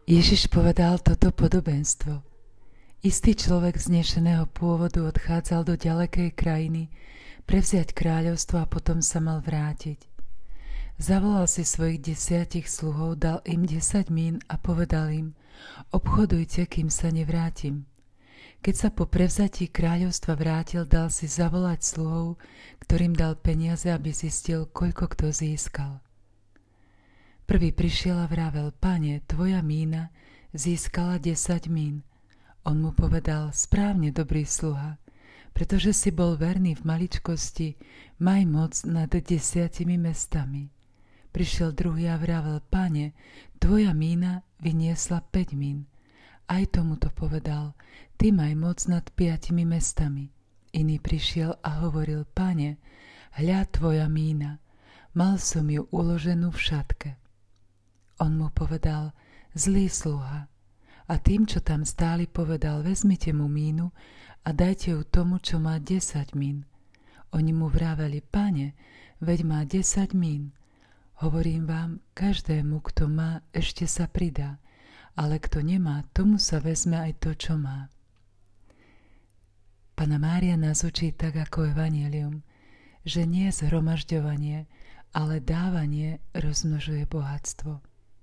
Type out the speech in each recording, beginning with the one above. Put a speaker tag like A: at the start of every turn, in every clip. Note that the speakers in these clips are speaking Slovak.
A: Ježiš povedal toto podobenstvo. Istý človek vznešeného pôvodu odchádzal do ďalekej krajiny prevziať kráľovstvo a potom sa mal vrátiť. Zavolal si svojich 10 sluhov, dal im 10 mín a povedal im: obchodujte, kým sa nevrátim. Keď sa po prevzatí kráľovstva vrátil, dal si zavolať sluhov, ktorým dal peniaze, aby zistil, koľko kto získal. Prvý prišiel a vravel: Pane, tvoja mína získala 10 mín. On mu povedal: správne, dobrý sluha, pretože si bol verný v maličkosti, maj moc nad 10 mestami. Prišiel druhý a vravel: Pane, tvoja mína vyniesla 5 mín. Aj tomuto povedal: ty maj moc nad 5 mestami. Iný prišiel a hovoril: Pane, hľa tvoja mína, mal som ju uloženú v šatke. On mu povedal: zlý sluha. A tým, čo tam stáli, povedal: vezmite mu mínu a dajte ju tomu, čo má 10 mín. Oni mu vraveli: Pane, veď má 10 mín. Hovorím vám, každému, kto má, ešte sa pridá, ale kto nemá, tomu sa vezme aj to, čo má. Panna Mária nás učí tak ako evanjelium, že nie zhromažďovanie, ale dávanie rozmnožuje bohatstvo.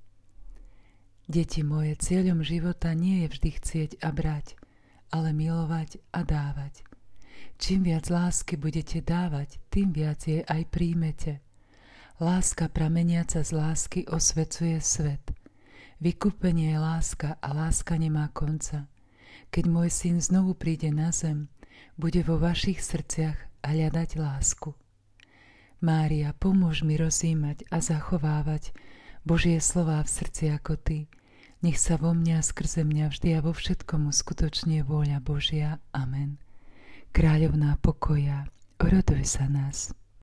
A: Deti moje, cieľom života nie je vždy chcieť a brať, ale milovať a dávať. Čím viac lásky budete dávať, tým viac jej aj príjmete. Láska prameniaca z lásky osvecuje svet. Vykúpenie je láska a láska nemá konca. Keď môj syn znovu príde na zem, bude vo vašich srdciach hľadať lásku. Mária, pomôž mi rozjímať a zachovávať Božie slová v srdci ako ty. Nech sa vo mňa skrze mňa vždy a vo všetkom uskutočne vôľa Božia. Amen. Kráľovná pokoja, oroduj sa nás.